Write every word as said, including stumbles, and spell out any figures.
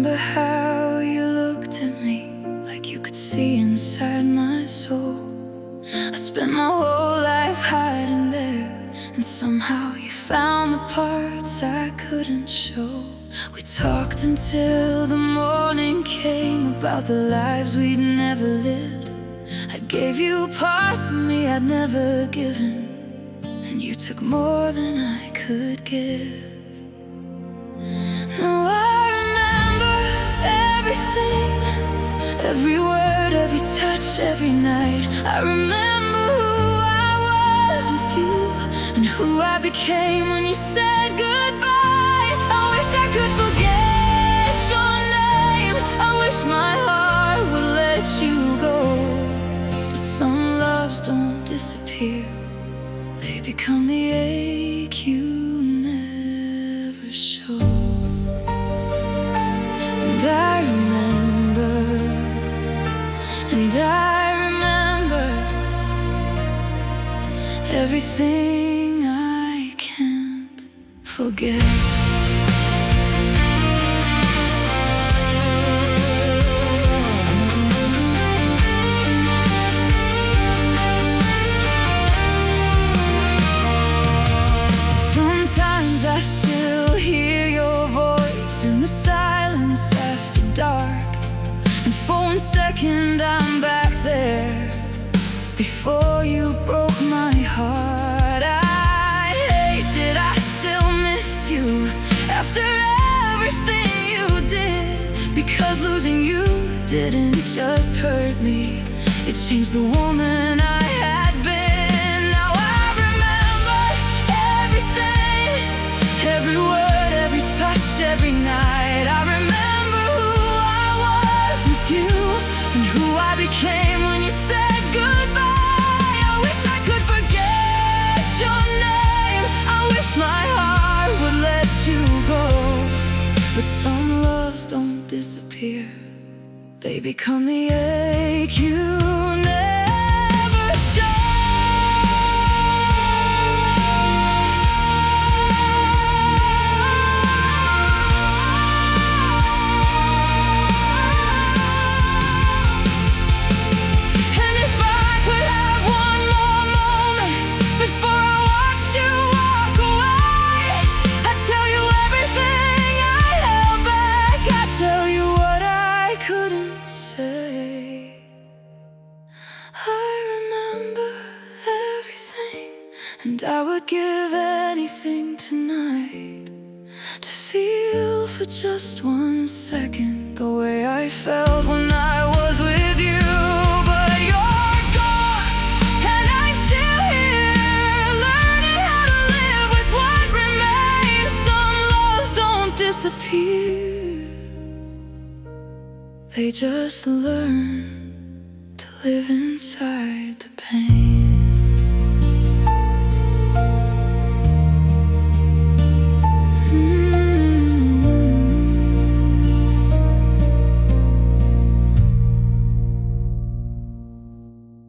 remember how you looked at me like you could see inside my soul. I spent my whole life hiding there, and somehow you found the parts I couldn't show. We talked until the morning came about the lives we'd never lived. I gave you parts of me I'd never given, and you took more than I could give. Now I remember everything, every word, every touch, every night. I remember who I was with you, and who I became when you said goodbye. I wish I could forget your name, I wish my heart would let you go. But some loves don't disappear, they become the ache you never show. And I remember, and I remember everything I can't forget. Sometimes I still hear your voice in the silence after dark, and for one second I'm back there before you broke my heart. I hate that I still miss you after everything you did, because losing you didn't just hurt me, it changed the woman I had been. Now I remember everything, every word, every touch, every night. I remember who I was with you, and who I became when you said goodbye. I wish I could forget your name, I wish my heart would let you go. But some loves don't disappear, they become the ache you never show. And if I could have one more moment before I watched you walk away, I'd tell you everything I held back, I'd tell you what I couldn't say. I remember everything, and I would give anything tonight to feel for just one second the way I felt when I was with you. But you're gone, and I'm still here, learning how to live with what remains. Some loves don't disappear, they just learn to live inside the pain.